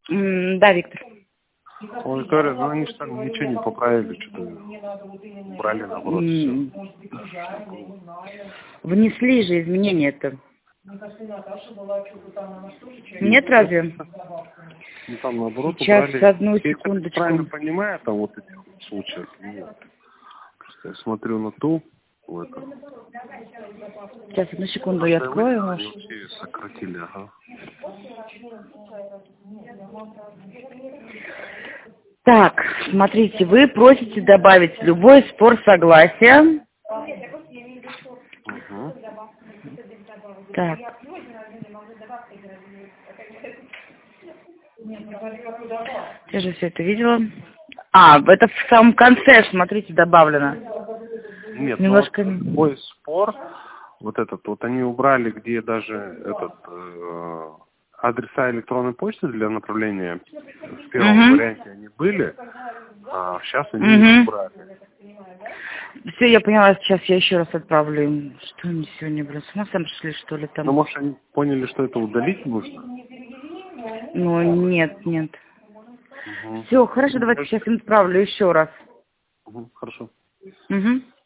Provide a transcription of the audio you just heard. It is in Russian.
Да, Виктор. Ой, Виктория, ну они же там ничего не поправили, что-то брали наоборот все. Внесли же изменения-то. Нет, разве? Ну там наоборот Сейчас, убрали. одну Я секундочку. правильно понимаю, там вот этих вот случаев нет. Просто я смотрю на ту, в этом. Сейчас, одну секунду, я открою ваш. Они вообще сократили, ага. Так, смотрите, вы просите добавить любой спор согласия. Угу. Так. Я же все это видела. Это в самом конце, смотрите, добавлено. Нет, Немножко... ну вот любой спор, вот этот, вот они убрали, где даже этот адреса электронной почты для направления в первом варианте они были, а сейчас они их убрали. Все, я поняла, сейчас я еще раз отправлю им. Что они сегодня, блин, с ума сошли, что ли, там? Ну, может, они поняли, что это удалить нужно? Ну, нет. Угу. Все, хорошо, давайте сейчас им отправлю еще раз. Угу, хорошо. Угу.